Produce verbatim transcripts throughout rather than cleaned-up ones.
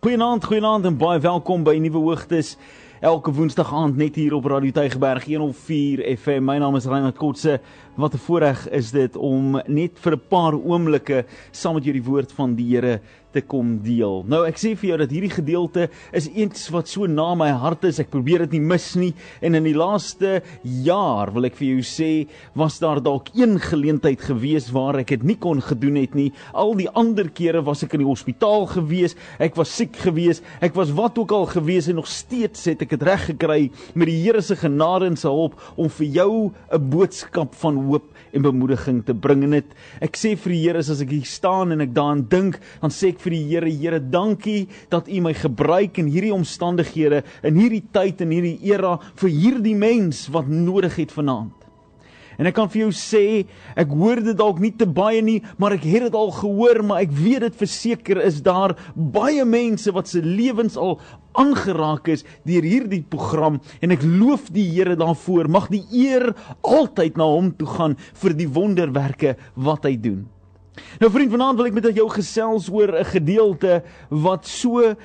Goeienaand, goeienaand en baie welkom by Nuwe Hoogtes. Elke woensdag aand net hier op Radio Tygerberg honderd vier F M. My naam is Reinhard Kotse. Wat 'n voorreg is dit om net vir 'n paar oomblikke saam met jou die woord van die Here te kom deel. Nou ek sê vir jou dat hierdie gedeelte is iets wat so na my hart is. Ek probeer dit nie mis nie. En in die laaste jaar wil ek vir jou sê, was daar dalk een geleentheid gewees waar ek dit nie kon gedoen het nie. Al die ander kere was ek in die hospitaal gewees, ek was siek gewees, ek was wat ook al gewees en nog steeds het ek dit reg gekry met die Here se genade en sy hulp om vir jou 'n boodskap van hoop en bemoediging te bring. En dit, ek sê vir die Here, as ek hier staan en ek daaraan dink, dan sê ek vir die Here, Here, dankie dat U my gebruik in hierdie omstandighede, in hierdie tyd, in hierdie era, vir hierdie mens wat nodig het vanaand. En ek kan vir jou sê, ek hoor dit dalk nie te baie nie, maar ek het dit al gehoor, maar ek weet dit verseker is daar baie mense wat se lewens al aangeraak is deur hierdie program, en ek loof die Here daarvoor. Mag die eer altyd na hom toe gaan vir die wonderwerke wat hy doen. Nou vriend, vanaand wil ek met jou gesels oor 'n gedeelte wat so uh,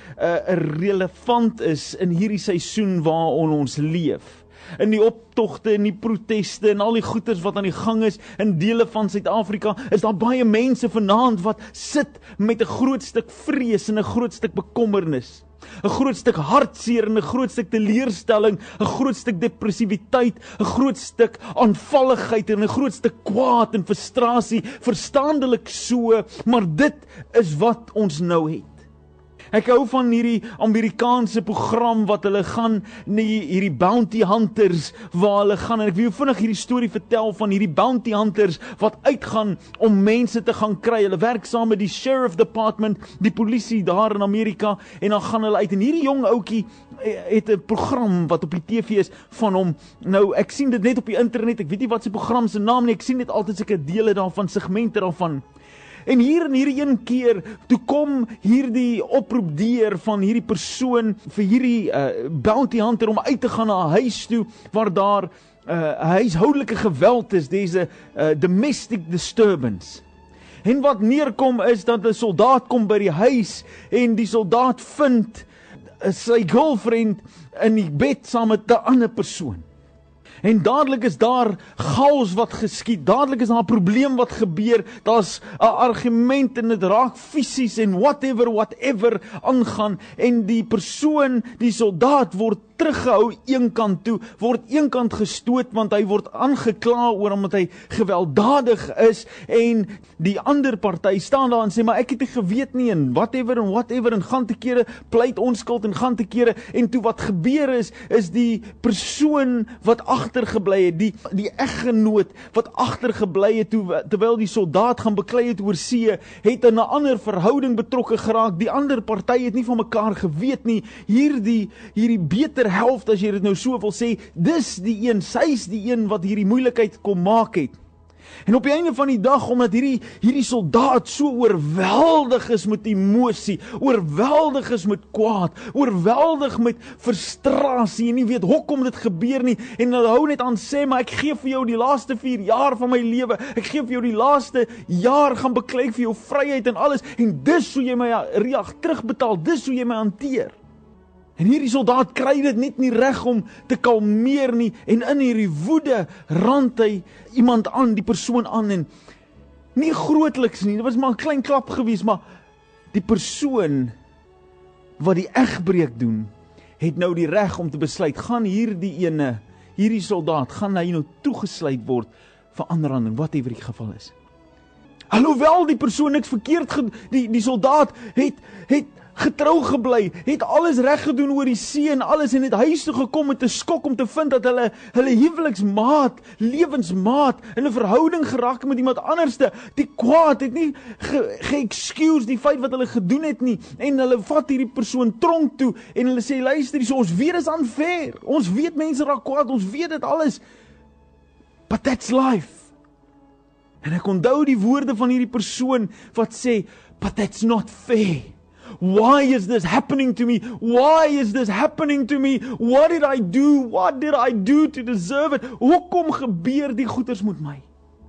relevant is in hierdie seisoen waarin ons leef. In die optogte en die proteste en al die goeters wat aan die gang is in dele van Suid-Afrika, is daar baie mense vanaand wat sit met 'n groot stuk vrees en 'n groot stuk bekommernis. 'n groot stuk hartseer en 'n groot stuk teleurstelling, 'n groot stuk depressiwiteit, 'n groot stuk aanvalligheid en 'n groot stuk kwaad en frustrasie, verstaandelik so, maar dit is wat ons nou het. Ek hou van hierdie Amerikaanse program wat hulle gaan, nie, hierdie bounty hunters, waar hulle gaan, en ek wil jou vinnig hierdie storie vertel van hierdie bounty hunters wat uitgaan om mense te gaan kry. Hulle werk saam met die sheriff department, die polisie daar in Amerika, en dan gaan hulle uit, en hierdie jong ouetjie het 'n program wat op die T V is van hom. Nou, ek sien dit net op die internet, ek weet nie wat sy program se naam nie, ek sien net altyd seker dele daarvan, segmente daarvan. En hier in hierdie een keer, toe kom hierdie oproep deur van hierdie persoon vir hierdie uh, bounty hunter om uit te gaan na 'n huis toe waar daar uh, huishoudelike geweld is, deze uh, domestic disturbance. En wat neerkom is dat 'n soldaat kom by die huis en die soldaat vind uh, sy girlfriend in die bed saam met 'n ander persoon. En dadelik is daar chaos wat geskied, dadelik is daar 'n probleem wat gebeur, daar's 'n argument en dit raak fisies en whatever, whatever aangaan, en die persoon, die soldaat word teruggehou een kant toe, word een kant gestoot, want hy word aangekla oor omdat hy gewelddadig is, en die ander party staan daar en sê, maar ek het nie geweet nie, en whatever en whatever, en gaan te kere pleit onskuld, en gaan te kere, en toe wat gebeur is, is die persoon wat agtergebly het, die, die eggenoot wat agtergebly het, toe, terwyl die soldaat gaan beklei het oor see, het in 'n ander verhouding betrokke geraak, die ander party het nie van mekaar geweet nie, hierdie, hierdie beter helft, as jy dit nou so wil sê, dis die een, sy is die een wat hierdie moeilikheid kom maak het. En op die einde van die dag, omdat hierdie, hierdie soldaat so oorweldig is met emosie, oorweldig is met kwaad, oorweldig met frustrasie, en nie weet hoekom dit gebeur nie, en hulle hou net aan sê, maar ek gee vir jou die laaste vier jaar van my lewe, ek gee vir jou die laaste jaar gaan beklei vir jou vryheid en alles, en dis hoe jy my reag terugbetaal, dis hoe jy my hanteer. En hierdie soldaat kry dit net nie reg om te kalmeer nie, en in hierdie woede rand hy iemand aan, die persoon aan, en nie grootliks nie, dit was maar 'n klein klap gewees, maar die persoon wat die egbreek doen, het nou die reg om te besluit, gaan hierdie ene, hierdie soldaat, gaan hy nou toegesluit word vir aanranding, whatever die geval is. Alhoewel die persoon niks verkeerd gedoen, die, die soldaat het, het getrou gebly, het alles reg gedoen oor die see en alles, en het huis toe gekom met 'n skok om te vind dat hulle, hulle huweliksmaat, lewensmaat, in 'n verhouding geraak met iemand anderste. Die kwaad het nie ge-excuse die feit wat hulle gedoen het nie, en hulle vat hierdie persoon tronk toe, en hulle sê, luister, so, ons weet is unfair, ons weet mense raak kwaad, ons weet dit alles, but that's life. En ek onthou die woorde van hierdie persoon wat sê, but that's not fair. Why is this happening to me? Why is this happening to me? What did I do? What did I do to deserve it? Hoekom gebeur die goeters met my?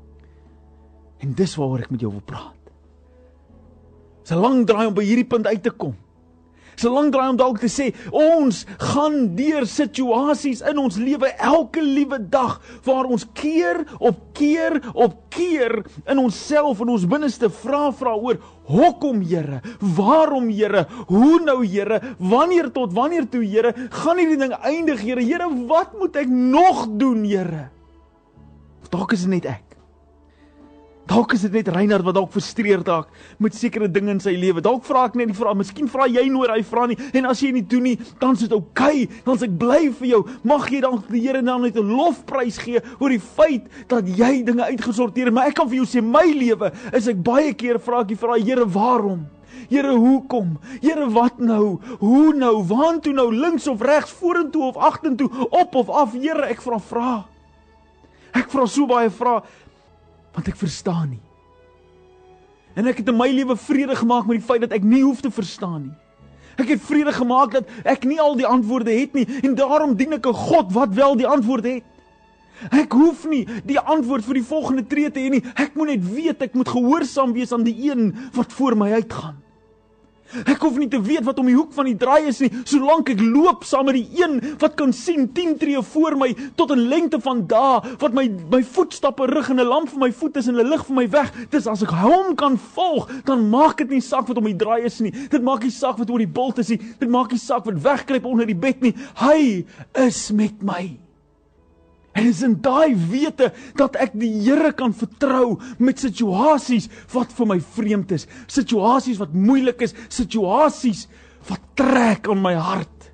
En dis waaroor ek met jou wil praat. Dis 'n lang draai om by hierdie punt uit te kom. Dis 'n lang draai om dalk te sê, ons gaan deur situasies in ons lewe elke liewe dag, waar ons keer op keer op keer in onsself, in ons binneste vra vra oor, hoekom Here, waarom Here, hoe nou Here, wanneer tot wanneer toe Here, gaan hierdie ding eindig Here, Here, wat moet ek nog doen Here? Of dalk is dit net ek. Dalk is dit net Reinhard wat dalk frustreerd raak met sekere dinge in sy lewe. Dalk vra ek net die vraag, miskien vra jy nooit hy vra nie, en as jy nie doen nie, dan is dit oukei, dan is ek bly vir jou. Mag jy dan die Here dan net 'n lofprys gee oor die feit dat jy dinge uitgesorteer het, maar ek kan vir jou sê, my lewe is ek baie keer vra ek die vraag, Here, waarom? Here, hoekom? Here, wat nou? Hoe nou? Waartoe nou? Links of regs, vorentoe of agtertoe, op of af? Here, ek vra vra. Ek vra so baie vrae, want ek verstaan nie. En ek het in my lewe vrede gemaak met die feit dat ek nie hoef te verstaan nie. Ek het vrede gemaak dat ek nie al die antwoorde het nie, en daarom dien ek 'n God wat wel die antwoord het. Ek hoef nie die antwoord vir die volgende tree te hê nie, ek moet net weet, ek moet gehoorsaam wees aan die een wat voor my uitgaan. Ek hoef nie te weet wat om die hoek van die draai is nie, solank ek loop saam met die een wat kan sien tien tree voor my tot 'n lengte van dae, wat my my voetstappe rig en 'n lamp vir my voet is en 'n lig vir my weg. Dis as ek hom kan volg, dan maak dit nie saak wat om die draai is nie. Dit maak nie saak wat oor die bult is nie. Dit maak nie saak wat wegkruip onder die bed nie. Hy is met my. En is in daai wete dat ek die Here kan vertrou met situasies wat vir my vreemd is, situasies wat moeilik is, situasies wat trek aan my hart.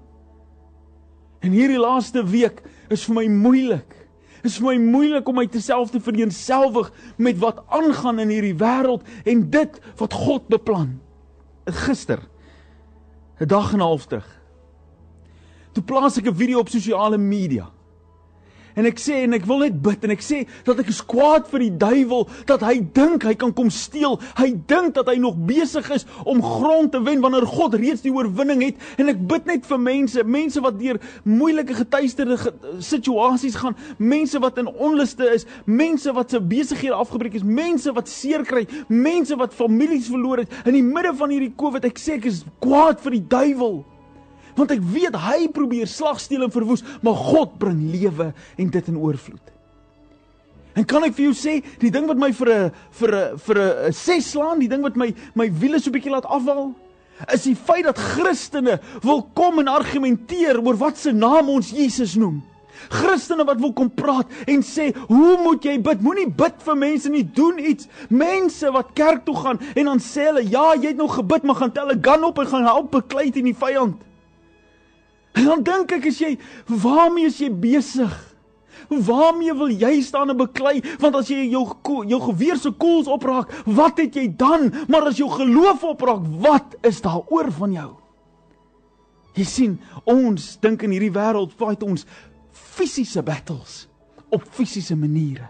En hierdie laaste week is vir my moeilik. Is vir my moeilik om my self te vereenselwig met wat aangaan in hierdie wêreld en dit wat God beplan. Gister, 'n dag en 'n half terug, toe plaas ek 'n video op sosiale media. En ek sê, en ek wil net bid, en ek sê, dat ek is kwaad vir die duiwel, dat hy dink, hy kan kom steel, hy dink dat hy nog besig is om grond te wen, wanneer God reeds die oorwinning het, en ek bid net vir mense, mense wat deur moeilike getuisterde situasies gaan, mense wat in onluste is, mense wat se besighede afgebreek is, mense wat seer kry, mense wat families verloor het, in die midde van hierdie COVID, ek sê, ek is kwaad vir die duiwel, want ek weet, hy probeer slag, steel en verwoes, maar God bring lewe en dit in oorvloed. En kan ek vir jou sê, die ding wat my vir 'n vir 'n vir 'n ses slaan, die ding wat my my wiele so 'n bietjie laat afval, is die feit dat Christene wil kom en argumenteer oor wat se naam ons Jesus noem. Christene wat wil kom praat en sê, hoe moet jy bid? Moenie bid vir mense nie, doen iets. Mense wat kerk toe gaan en dan sê hulle, ja, jy het nou gebid, maar gaan tel 'n gun op en gaan help beklei teen die vyand. En dan dink ek, is jy, waarmee is jy besig? Waarmee wil jy staan en beklei? Want as jy jou, jou geweer se koels opraak, wat het jy dan? Maar as jou geloof opraak, wat is daar oor van jou? Jy sien, ons dink in hierdie wêreld fight ons fisiese battles op fisiese maniere.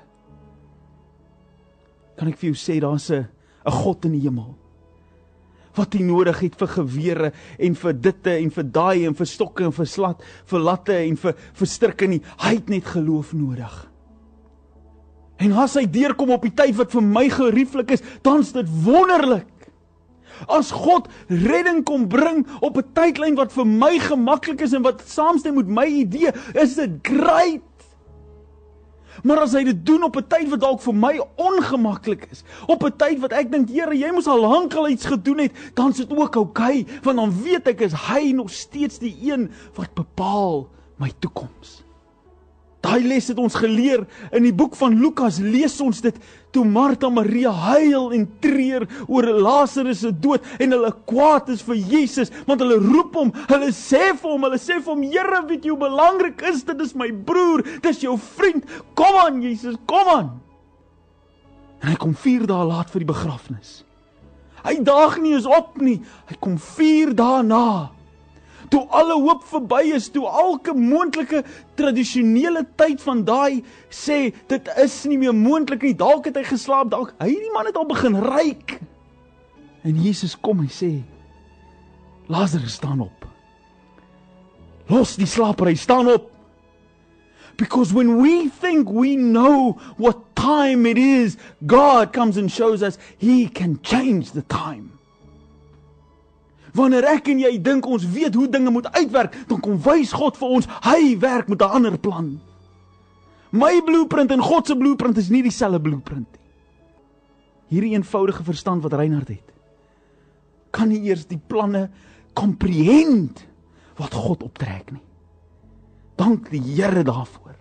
Kan ek vir jou sê, daar's 'n 'n God in die hemel wat hy nodig het vir gewere en vir ditte en vir daai en vir stokke en vir slat, vir latte en vir, vir strikke nie. Hy het net geloof nodig. En as hy deurkom op die tyd wat vir my gerieflik is, dan is dit wonderlik. As God redding kom bring op 'n tydlyn wat vir my gemaklik is en wat saamstem met my idee, is dit great. Maar as hy dit doen op 'n tyd wat dalk vir my ongemaklik is, op 'n tyd wat ek dink, Here, jy moes al lank al iets gedoen het, dan is dit ook oukei, want dan weet ek, is hy nog steeds die een wat bepaal my toekoms. Daai les het ons geleer in die boek van Lukas, lees ons dit, toe Martha Maria huil en treur oor Lazarus se dood, en hulle kwaad is vir Jesus, want hulle roep hom, hulle sê vir hom, hulle sê vir hom, Here, weet jy hoe belangrik is, dit is my broer, dit is jou vriend, kom aan Jesus, kom aan. En hy kom vier dae laat vir die begrafnis. Hy daag nie eens op nie, hy kom vier dae na. Toe alle hoop verby is, toe elke moontlike tradisionele tyd van daai sê, dit is nie meer moontlik nie, dalk het hy geslaap, dalk, hy die man het al begin ryk. En Jesus kom en sê, Lazarus, staan op. Los die slapery, staan op. Because when we think we know what time it is, God comes and shows us He can change the time. Wanneer ek en jy dink ons weet hoe dinge moet uitwerk, dan kom wys God vir ons, hy werk met 'n ander plan. My blueprint en God se blueprint is nie dieselfde blueprint nie. Hierdie eenvoudige verstand wat Reinhard het, kan nie eers die planne comprehend wat God optrek nie. Dank die Here daarvoor.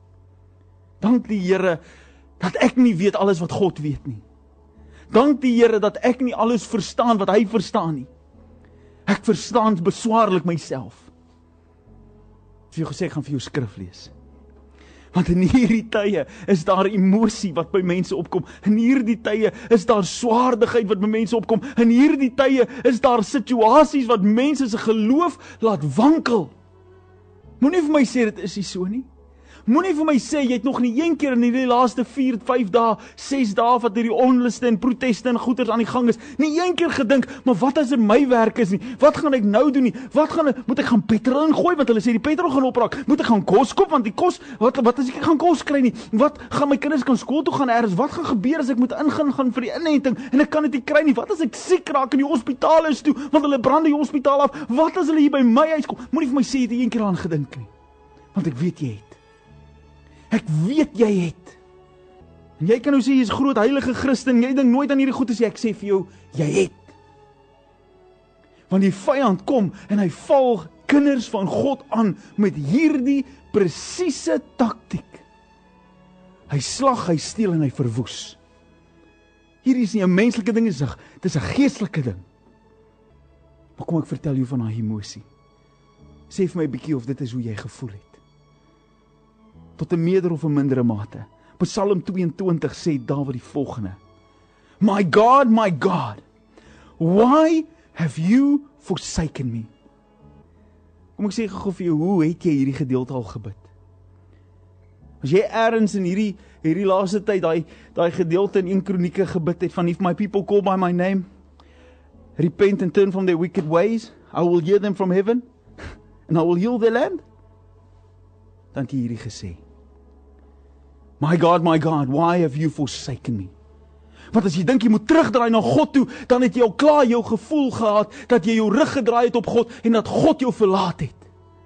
Dank die Here dat ek nie weet alles wat God weet nie. Dank die Here dat ek nie alles verstaan wat hy verstaan nie. Ek verstaan beswaarlik myself. Ek het vir jou gesê, ek gaan vir jou skrif lees. Want in hierdie tye is daar emosie wat by mense opkom. In hierdie tye is daar swaardigheid wat by mense opkom. In hierdie tye is daar situasies wat mense se geloof laat wankel. Moenie vir my sê dit is nie so nie. Moenie vir my sê, jy het nog nie een keer in die laaste vier, vyf dae, ses dae wat hierdie onluste en proteste en goeters aan die gang is, nie een keer gedink, maar wat as dit my werk is nie? Wat gaan ek nou doen nie? Wat gaan ek, moet ek gaan petrol ingooi, want hulle sê die petrol gaan opraak? Moet ek gaan kos koop, want die kos, wat, wat as ek gaan kos kry nie? Wat gaan my kinders kan skool toe gaan eers? Wat gaan gebeur as ek moet ingaan gaan vir die inenting, en ek kan dit nie kry nie? Wat as ek siek raak in die hospitaal is toe, want hulle brand die hospitaal af? Wat as hulle hier by my huis kom? Moenie vir my sê, jy het nie een keer aan gedink nie, want ek weet jy het. Ek weet jy het. En jy kan nou sê, jy is groot heilige Christen, jy dink nooit aan hierdie goed as jy, ek sê vir jou, jy het. Want die vyand kom, en hy val kinders van God aan, met hierdie presiese taktiek. Hy slag, hy steel en hy verwoes. Hierdie is nie 'n menslike ding, dit is 'n geestelike ding. Maar kom ek vertel jou van daai emosie. Sê vir my 'n bietjie of dit is hoe jy gevoel het. Tot 'n meerder of 'n mindere mate. Psalm tweeëntwintig sê Dawid die volgende: My God, my God, why have you forsaken me? Kom ek sê gou vir jou, hoe het jy hierdie gedeelte al gebid? As jy ergens in hierdie hierdie laaste tyd daai daai gedeelte in een Kronieke gebid het van if my people call by my name, repent and turn from their wicked ways, I will hear them from heaven and I will heal their land. Dan het jy hierdie gesê: My God, my God, why have you forsaken me? Want as jy dink jy moet terugdraai na God toe, dan het jy al klaar jou gevoel gehad dat jy jou rug gedraai het op God en dat God jou verlaat het.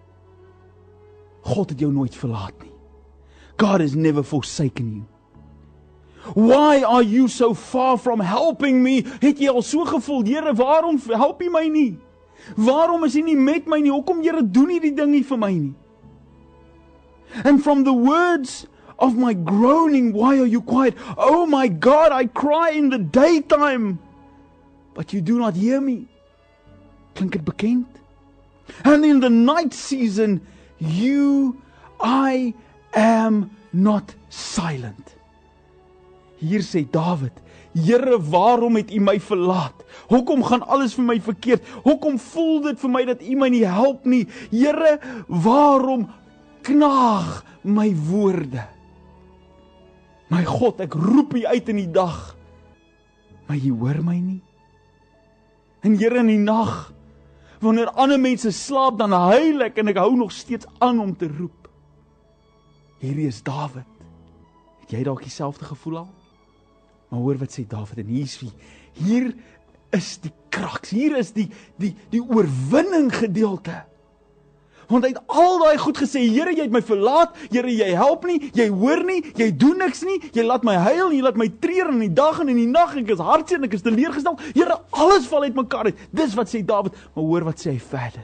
God het jou nooit verlaat nie. God has never forsaken you. Why are you so far from helping me? Het jy al so gevoel, Here, waarom help jy my nie? Waarom is jy nie met my nie? Hoekom, Here, doen jy die ding nie vir my nie? And from the words of my groaning, why are you quiet? Oh my God, I cry in the daytime, but you do not hear me. Klink dit bekend? And in the night season, you, I am not silent. Hier sê Dawid, Here, waarom het U my verlaat? Hoekom gaan alles vir my verkeerd? Hoekom voel dit vir my dat U my nie help nie? Here, waarom knaag my woorde? My God, ek roep U uit in die dag, maar U hoor my nie. En Here, in die nag, wanneer ander mense slaap, dan huil ek en ek hou nog steeds aan om te roep. Hierdie is Dawid. Het jy dalk dieselfde gevoel al? Maar hoor wat sê Dawid, en hier is wie, hier is die kraks, hier is die, die, die oorwinning gedeelte. Want hy het al daai goed gesê, Here, jy het my verlaat, Here, jy help nie, jy hoor nie, jy doen niks nie, jy laat my huil, jy laat my treur in die dag en in die nag, ek is hartseer en ek is teleurgestel, Here, alles val uit mekaar uit. Dis wat sê Dawid, maar hoor wat sê hy verder.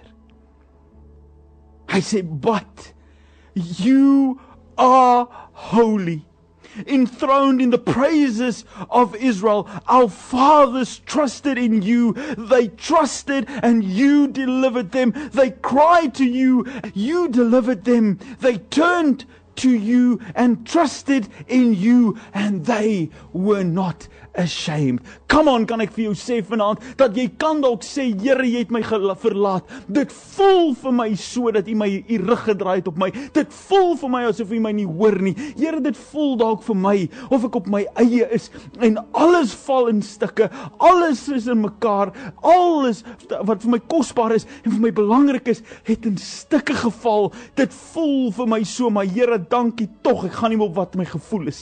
Hy sê, but you are holy, enthroned in the praises of Israel. Our fathers trusted in you. They trusted and you delivered them. They cried to you. You delivered them. They turned to you and trusted in you and they were not ashamed. Come on, kan ek vir jou sê vanaand, dat jy kan dalk sê, Here, jy het my verlaat. Dit voel vir my so, dat U my U rug gedraai het op my. Dit voel vir my asof U my nie hoor nie. Here, dit voel dalk vir my, of ek op my eie is, en alles val in stukke, alles is in mekaar, alles wat vir my kosbaar is, en vir my belangrik is, het in stukke geval. Dit voel vir my so, maar Here, dankie tog, ek gaan nie op wat my gevoel is nie.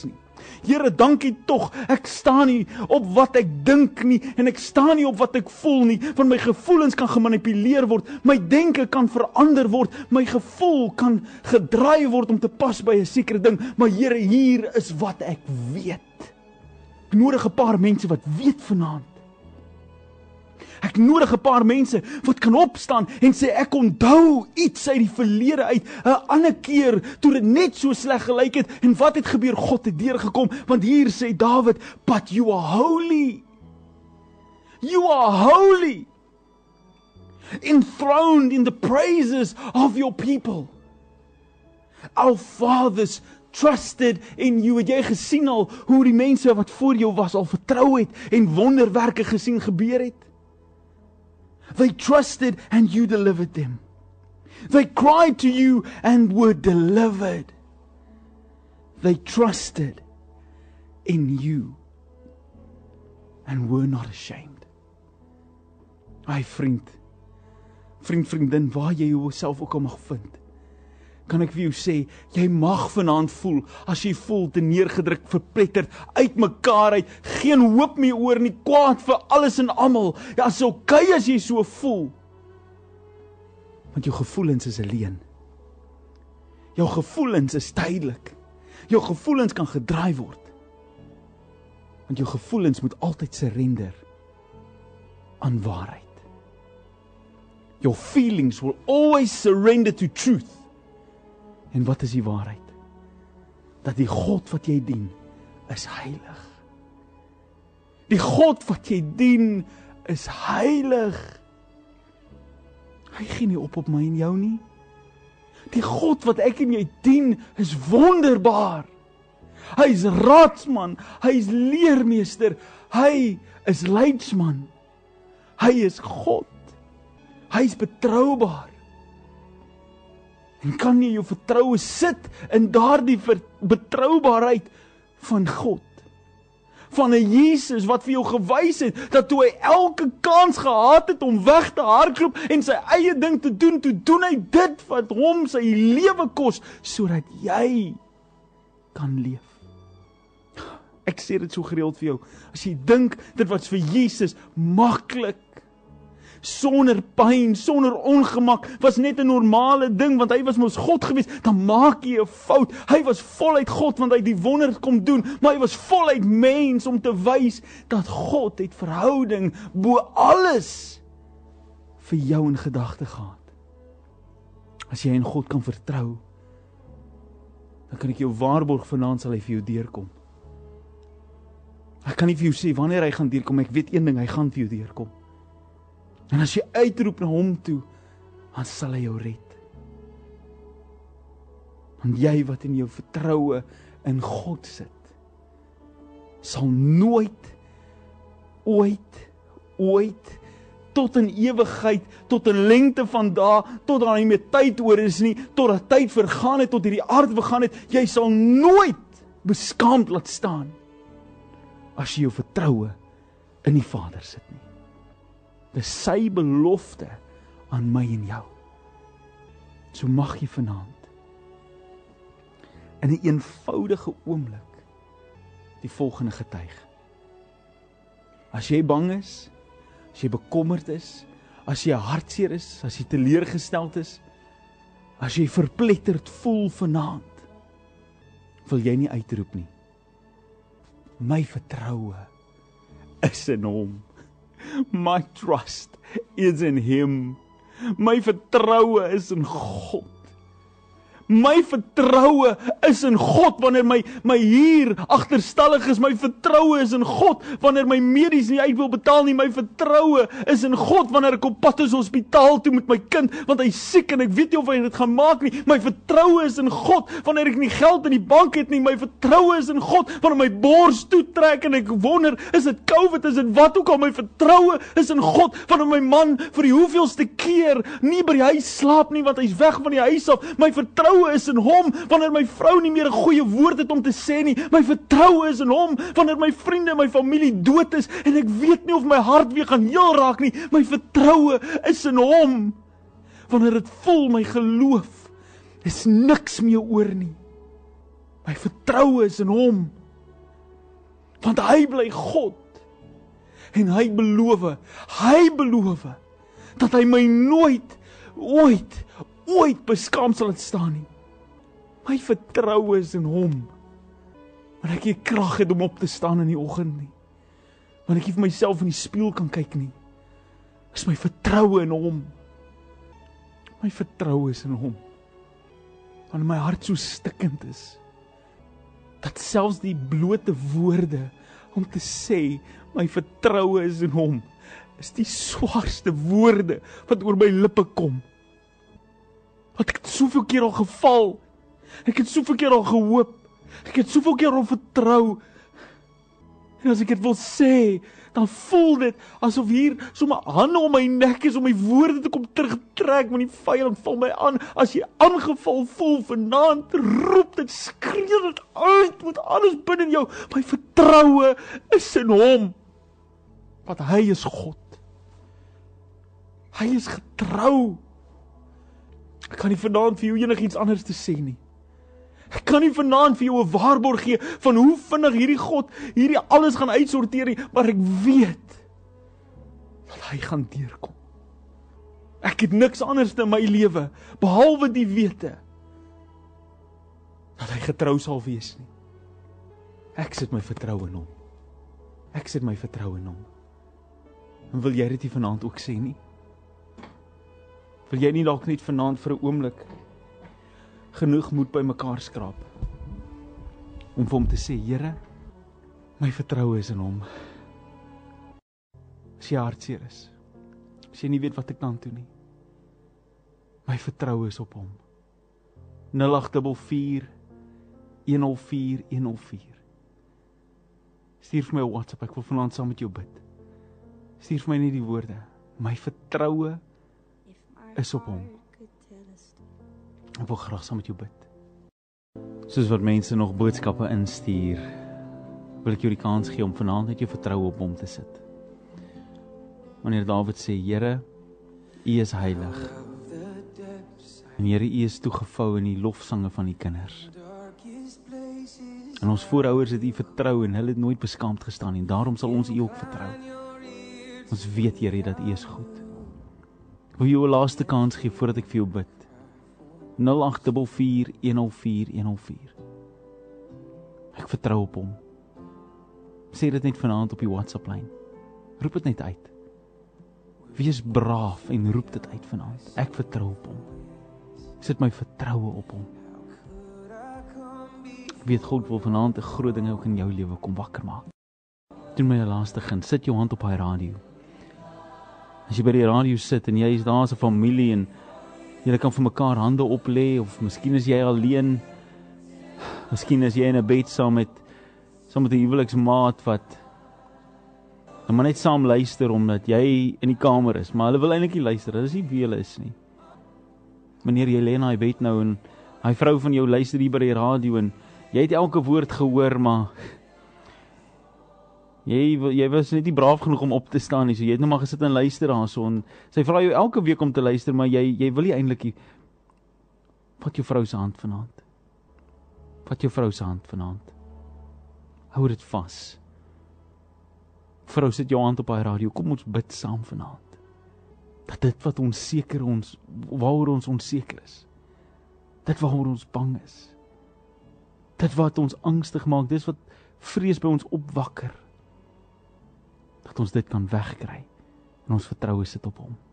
Here, dankie tog, ek staan nie op wat ek dink nie, en ek staan nie op wat ek voel nie, want my gevoelens kan gemanipuleer word, my denke kan verander word, my gevoel kan gedraai word om te pas by 'n sekere ding, maar Here, hier is wat ek weet. Ek nodig 'n paar mense wat weet vanaand. Ek nodig 'n paar mense wat kan opstaan en sê, ek onthou iets uit die verlede uit, 'n ander keer, toe dit net so sleg gelyk het, en wat het gebeur? God het deurgekom, want hier sê Dawid, but you are holy. You are holy. Enthroned in the praises of your people. Our fathers trusted in you. Het jy gesien al, hoe die mense wat voor jou was, al vertrou het, en wonderwerke gesien gebeur het? They trusted and you delivered them. They cried to you and were delivered. They trusted in you and were not ashamed. Ai vriend, vriend, vriendin, waar jy jouself ook al mag vind, kan ek vir jou sê, jy mag vanaand voel, as jy voel, te neergedruk, verpletterd, uit mekaar uit, geen hoop meer oor nie, kwaad vir alles en almal. Ja, is okay as jy so voel, want jou gevoelens is alleen. Jou gevoelens is tydelik. Jou gevoelens kan gedraai word, want jou gevoelens moet altyd surrender aan waarheid. Your feelings will always surrender to truth. En wat is die waarheid? Dat die God wat jy dien, is heilig. Die God wat jy dien, is heilig. Hy gee nie op op my en jou nie. Die God wat ek en jy dien, is wonderbaar. Hy is raadsman, hy is leermeester, hy is leidsman. Hy is God. Hy is betroubaar. En kan jy jou vertroue sit in daardie betroubaarheid van God? Van 'n Jesus wat vir jou gewys het, dat toe hy elke kans gehad het om weg te hardloop en sy eie ding te doen, toe doen hy dit wat hom sy lewe kos, sodat jy kan leef. Ek sê dit so gereeld vir jou, as jy dink, dit was vir Jesus maklik, sonder pyn, sonder ongemak, was net 'n normale ding, want hy was mos God gewees, dan maak jy 'n fout. Hy was voluit God, want hy die wonders kom doen, maar hy was voluit mens, om te wys, dat God het verhouding, bo alles, vir jou in gedagte gehad. As jy in God kan vertrou, dan kan ek jou waarborg, vanaand sal hy vir jou deurkom. Ek kan nie vir jou sê, wanneer hy gaan deurkom, ek weet een ding, hy gaan vir jou deurkom. En as jy uitroep na hom toe, dan sal hy jou red. Want jy wat in jou vertroue in God sit, sal nooit, ooit, ooit, tot in ewigheid, tot in lengte van dae, tot daar nie meer tyd oor is nie, tot dat tyd vergaan het, tot hierdie aard vergaan het, jy sal nooit beskaamd laat staan, as jy jou vertroue in die Vader sit nie. Dis sy belofte aan my en jou. So mag jy vanaand in 'n eenvoudige oomblik die volgende getuig. As jy bang is, as jy bekommerd is, as jy hartseer is, as jy teleurgesteld is, as jy verpletterd voel vanaand, wil jy nie uitroep nie. My vertroue is in hom. My trust is in him. My vertroue is in God. My vertroue is in God, wanneer my, my hier agterstallig is, my vertroue is in God, wanneer my medies nie uit wil betaal nie, my vertroue is in God, wanneer ek op pad is hospitaal toe met my kind, want hy is siek en ek weet nie of hy dit gaan maak nie, my vertroue is in God, wanneer ek nie geld in die bank het nie, my vertroue is in God, wanneer my bors toetrek en ek wonder, is dit COVID, is dit wat ook al, my vertroue is in God, wanneer my man vir die hoeveelste keer nie by die huis slaap nie, want hy is weg van die huis af, my vertroue is in hom, wanneer my vrou nie meer 'n goeie woord het om te sê nie, my vertroue is in hom, wanneer my vriende en my familie dood is, en ek weet nie of my hart weer gaan heel raak nie, my vertroue is in hom, wanneer dit voel my geloof, is niks meer oor nie, my vertroue is in hom, Want hy bly God. En hy beloof, hy beloof, dat hy my nooit, ooit, ooit beskaam sal laat staan nie. My vertroue is in hom. Want ek nie krag het om op te staan in die oggend nie. Want ek nie vir myself in die spieël kan kyk nie. Is my vertroue in hom. My vertroue is in hom. Want my hart so stikkend is, dat selfs die blote woorde om te sê, my vertroue is in hom, is die swaarste woorde wat oor my lippe kom. Want ek het soveel keer al geval, ek het soveel keer al gehoop, ek het soveel keer al vertrou, en as ek dit wil sê, dan voel dit asof hier so my hande om my nek is om my woorde te kom terugtrek, want die vyand val my aan. As jy aangeval voel vanaand, roep dit, skree dit uit met alles binne jou. My vertroue is in hom, want hy is God. Hy is getrou. Ek kan nie vanaand vir jou enigiets anders te sê nie. Ek kan nie vanaand vir jou 'n waarborg gee van hoe vinnig hierdie God hierdie alles gaan uitsorteer nie, maar ek weet dat hy gaan deurkom. Ek het niks anders in my lewe behalwe die wete dat hy getrou sal wees nie. Ek sit my vertroue in hom. Ek sit my vertroue in hom. En wil jy dit nie vanaand ook sê nie? Wil jy nie dalk net vanaand vir 'n oomblik genoeg moed by mekaar skraap om vir hom te sê, Here, my vertroue is in hom. As jy hartseer is, as jy nie weet wat ek dan doen nie, my vertroue is op hom. nul agt vier vier een nul vier een nul vier. Stuur vir my 'n WhatsApp, ek wil vanaand saam met jou bid. Stuur vir my net die woorde, my vertroue is op hom. Ek wil graag saam met jou bid. Soos wat mense nog boodskappe instuur, wil ek jou die kans gee om vanaand net jou vertroue op hom te sit. Wanneer Dawid sê, Here, U is heilig. En Here, U is toegevou in die lofsange van die kinders. En ons voorouers het U vertrou en hulle het nooit beskaamd gestaan en daarom sal ons U ook vertrou. Ons weet, Here, dat U is goed. Ek wil jou 'n laaste kans gee voordat ek vir jou bid. nul agt vier vier een nul vier een nul vier. Ek vertrou op hom. Sê dit net vanaand op die WhatsApp-lyn. Roep dit net uit. Wees braaf en roep dit uit vanaand. Ek vertrou op hom. Sit my vertroue op hom. Ek weet God wil vanaand 'n groot ding ook in jou lewe kom wakker maak. Doen my 'n laaste gun. Sit jou hand op hy radio. As jy by die radio sit en jy is daar as 'n familie en jy kan vir mekaar hande oplê, of miskien is jy alleen, miskien is jy in 'n bed saam met saam met 'n huweliksmaat wat dan maar net saam luister omdat jy in die kamer is, maar hulle wil eintlik nie luister, dit is nie wie hulle is nie. Wanneer jy lê in daai bed nou en daai vrou van jou luister hier by die radio en jy het elke woord gehoor, maar Jy, jy was net nie braaf genoeg om op te staan nie, so jy het nou maar gesit en luister daar so, en sy vra jou elke week om te luister, maar jy, jy wil nie eintlik nie. Vat jou vrou se hand vanaand. Vat jou vrou se hand vanaand. Hou dit vas. Vrou, sit jou hand op haar radio, kom ons bid saam vanaand. Dat dit wat ons seker ons, waaroor ons onseker is, dit waaroor ons bang is, dit wat ons angstig maak, dis wat vrees by ons opwakker, dat ons dit kan wegkry en ons vertroue sit op hom.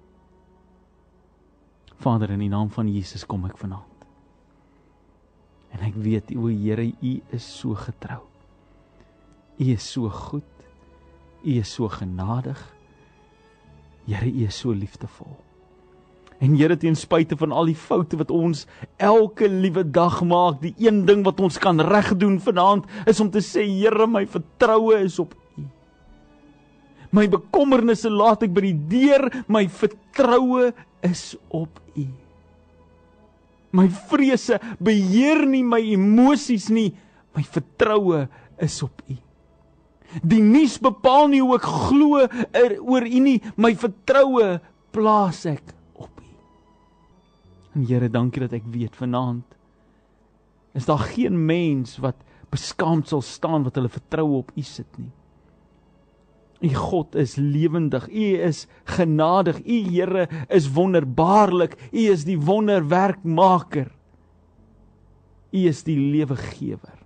Vader, in die naam van Jesus kom ek vanaand. En ek weet, o Here, U is so getrou. U is so goed. U is so genadig. Here, U is so liefdevol. En Here, ten spyte van al die foute wat ons elke liewe dag maak, die een ding wat ons kan regdoen vanaand, is om te sê, Here, my vertroue is op U. My bekommernisse laat ek by die deur, my vertroue is op U. My vrese beheer nie my emosies nie, my vertroue is op U. Die nuus bepaal nie hoe ek glo er, oor U nie, my vertroue plaas ek op U. En Here, dankie dat ek weet vanaand is daar geen mens wat beskaamd sal staan wat hulle vertroue op U sit nie. U God is lewendig, U is genadig, U Here is wonderbaarlik, U is die wonderwerkmaker. U is die lewegewer.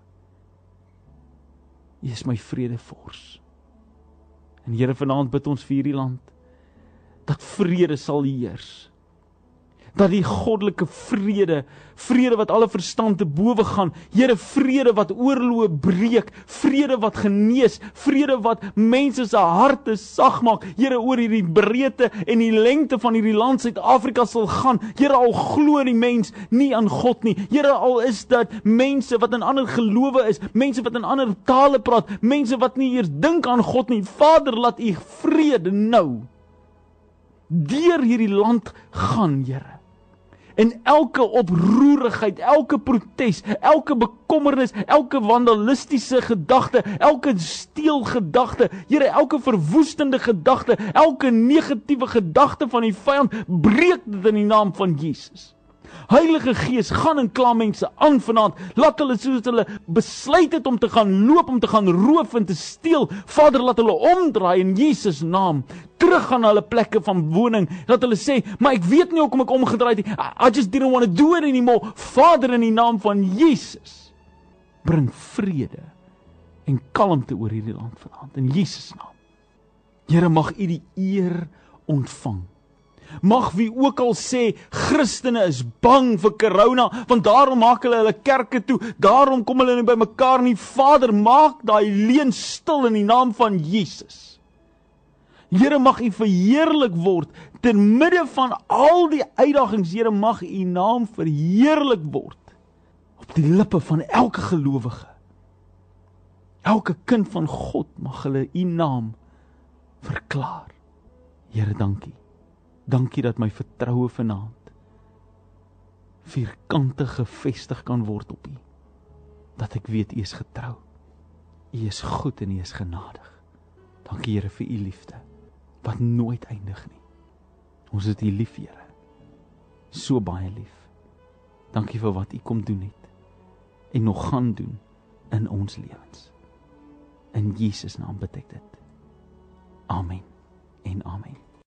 U is my vredevors. En Here, vanaand bid ons vir hierdie land, dat vrede sal heers. Dat die goddelike vrede, vrede wat alle verstand te bowe gaan, Here, vrede wat oorloë breek, vrede wat genees, vrede wat mense se harte sag maak, Here, oor hierdie breedte en die lengte van hierdie land Suid-Afrika sal gaan, Here, al glo die mens nie aan God nie, Here, al is dit mense wat in ander gelowe is, mense wat in ander tale praat, mense wat nie eers dink aan God nie, Vader, laat U vrede nou deur hierdie land gaan, Here. En elke oproerigheid, elke protes, elke bekommernis, elke vandalistiese gedagte, elke steelgedagte, Here, elke verwoestende gedagte, elke negatiewe gedagte van die vyand, breek dit in die naam van Jesus. Heilige Gees, gaan en kla mense aan vanaand, laat hulle soos hulle besluit het om te gaan loop, om te gaan roof en te steel, Vader, laat hulle omdraai in Jesus naam, terug gaan na hulle plekke van woning, dat hulle sê, maar ek weet nie hoekom ek omgedraai het, I just didn't want to do it anymore, Vader, in die naam van Jesus, bring vrede en kalmte oor hierdie land vanaand, in Jesus naam. Here, mag U die eer ontvang. Mag wie ook al sê, Christene is bang vir corona, want daarom maak hulle hulle kerke toe, daarom kom hulle nie by mekaar nie, Vader, maak daai leuen stil in die naam van Jesus. Here, mag U verheerlik word, ter midde van al die uitdagings, Here, mag U naam verheerlik word, op die lippe van elke gelowige. Elke kind van God mag hulle U naam verklaar. Here, dankie. Dankie dat my vertroue vanaand vierkantig gevestig kan word op U. Dat ek weet U is getrou. U is goed en U is genadig. Dankie, Here, vir U liefde, wat nooit eindig nie. Ons het U lief, Here. So baie lief. Dankie vir wat U kom doen het en nog gaan doen in ons lewens. In Jesus naam bid ek dit. Amen en amen.